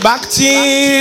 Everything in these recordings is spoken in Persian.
وقتی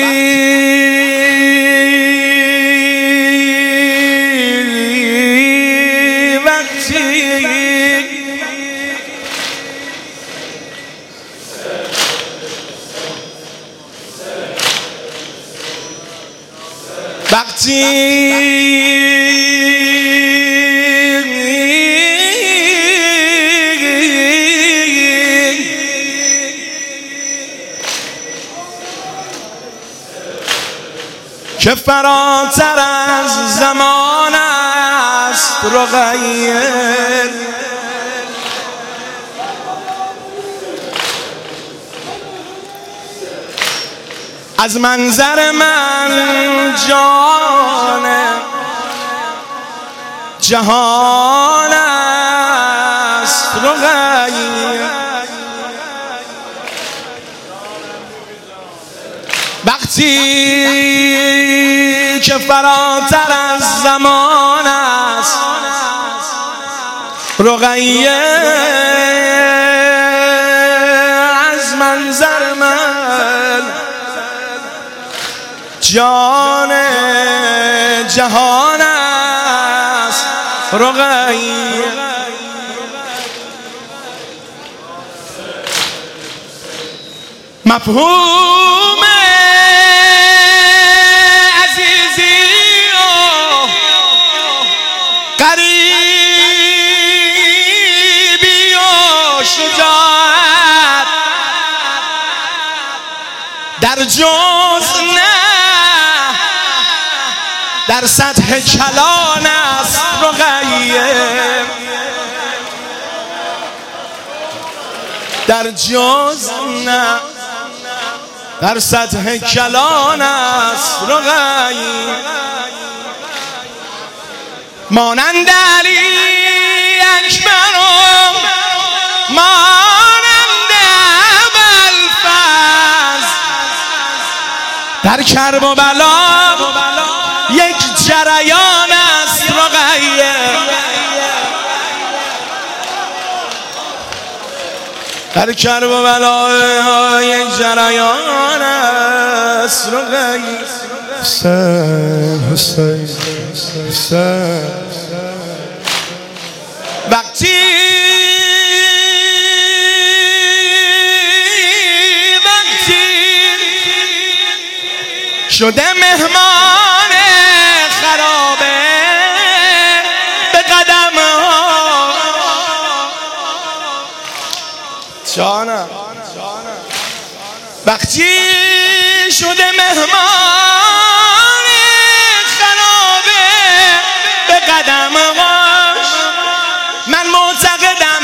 که فراتر از زمان است رقیه، از منظر من جان جهان است رقیه. وقتی که فراتر از زمان است رقیه، از منظر من جان جهان است رقیه. مفهوم عزیزی و قریبی و شجاعت در جز نه در سطح کلان است رقیه، در جز نه در سطح کلان است رقیه. مانند علی اکبر و مانند ابوالفضل در کرب و بلا یک جریان است رقیه، در کرب و بلا یک جریان است رقیه. حسین حسین حسین وقتی شده مهمان خرابه به قدم ها جانم، وقتی شده مهمان خرابه به قدم هاش، من معتقدم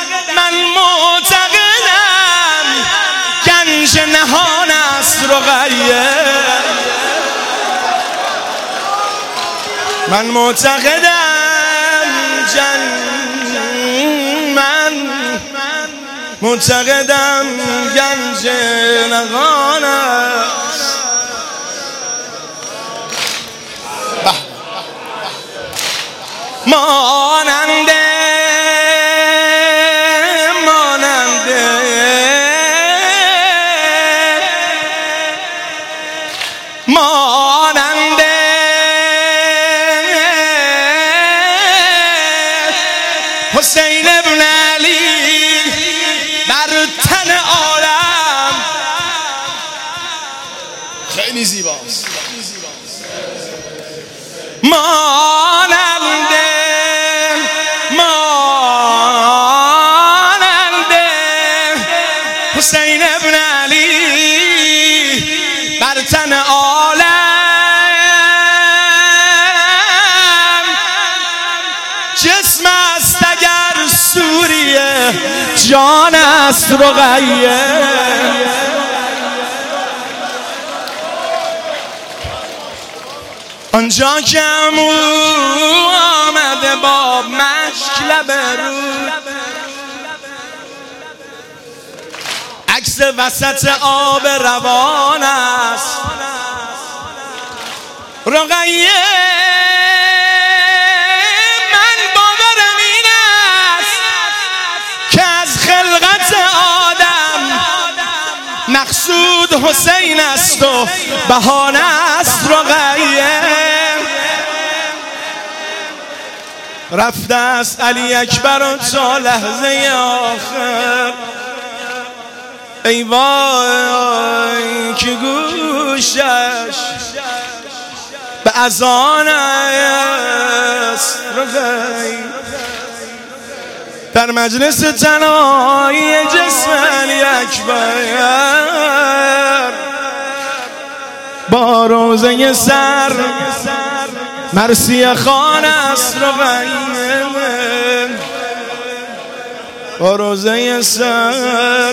گنج نهان است رقیه، من معتقدم معتقدم گنج نهان است. ماننده حسین ابن علی بر تن عالم خیلی زیباست. ماننده حسین ابن علی بر تن عالم، جسم است اگر سوریه جان است رقیه. آنجا که عمو آمده با مشک لب رو، عکس وسط آب روان است رقیه. من باورم این است که از خلقت آدم مقصود مولود حسین است و بهانه است رقیه. رفته است علی اکبر تا لحظه آخر. ای وای که گوشش به اذان است رقی. در مجلس تنهایی جسم علی اکبر با روزه سر مرثیه خان است رقی. با روزه سر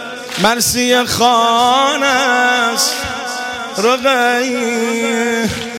مرثیه خان است رقی.